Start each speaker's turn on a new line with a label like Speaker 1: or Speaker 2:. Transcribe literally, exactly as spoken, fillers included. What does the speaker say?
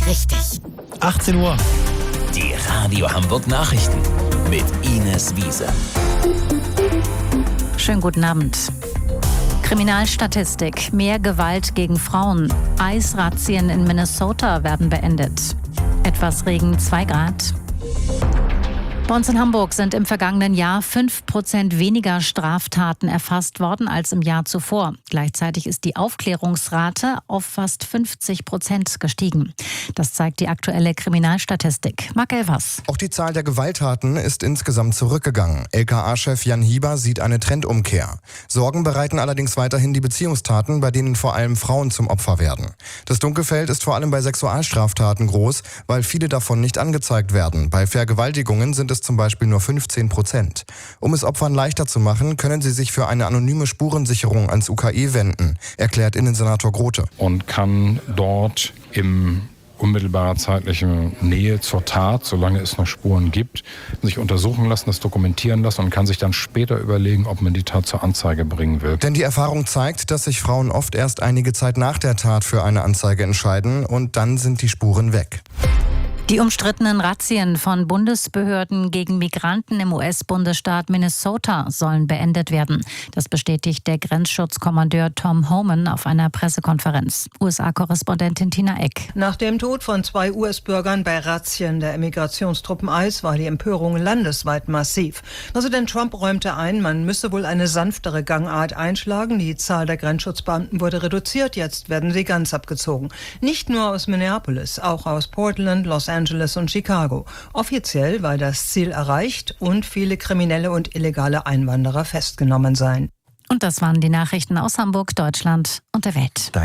Speaker 1: richtig.
Speaker 2: achtzehn Uhr.
Speaker 3: Die Radio Hamburg Nachrichten mit Ines Wiese.
Speaker 4: Schönen guten Abend. Kriminalstatistik. Mehr Gewalt gegen Frauen. Eisrazzien in Minnesota werden beendet. Etwas Regen, zwei Grad. Bei uns in Hamburg sind im vergangenen Jahr fünf Prozent weniger Straftaten erfasst worden als im Jahr zuvor. Gleichzeitig ist die Aufklärungsrate auf fast fünfzig Prozent gestiegen. Das zeigt die aktuelle Kriminalstatistik. Marc Elvers.
Speaker 5: Auch die Zahl der Gewalttaten ist insgesamt zurückgegangen. L K A-Chef Jan Hieber sieht eine Trendumkehr. Sorgen bereiten allerdings weiterhin die Beziehungstaten, bei denen vor allem Frauen zum Opfer werden. Das Dunkelfeld ist vor allem bei Sexualstraftaten groß, weil viele davon nicht angezeigt werden. Bei Vergewaltigungen sind es zum Beispiel nur fünfzehn Prozent. Um es Opfern leichter zu machen, können sie sich für eine anonyme Spurensicherung ans U K E wenden, erklärt Innensenator Grote.
Speaker 6: Und kann dort im unmittelbarer zeitlicher Nähe zur Tat, solange es noch Spuren gibt, sich untersuchen lassen, das dokumentieren lassen und kann sich dann später überlegen, ob man die Tat zur Anzeige bringen will.
Speaker 5: Denn die Erfahrung zeigt, dass sich Frauen oft erst einige Zeit nach der Tat für eine Anzeige entscheiden und dann sind die Spuren weg.
Speaker 4: Die umstrittenen Razzien von Bundesbehörden gegen Migranten im U S-Bundesstaat Minnesota sollen beendet werden. Das bestätigt der Grenzschutzkommandeur Tom Homan auf einer Pressekonferenz. U S A-Korrespondentin Tina Eck.
Speaker 7: Nach dem Tod von zwei U S-Bürgern bei Razzien der Immigrationstruppen ICE war die Empörung landesweit massiv. Präsident Trump räumte ein, man müsse wohl eine sanftere Gangart einschlagen. Die Zahl der Grenzschutzbeamten wurde reduziert, jetzt werden sie ganz abgezogen. Nicht nur aus Minneapolis, auch aus Portland, Los Angeles und Chicago. Offiziell war das Ziel erreicht und viele kriminelle und illegale Einwanderer festgenommen seien.
Speaker 4: Und das waren die Nachrichten aus Hamburg, Deutschland und der Welt.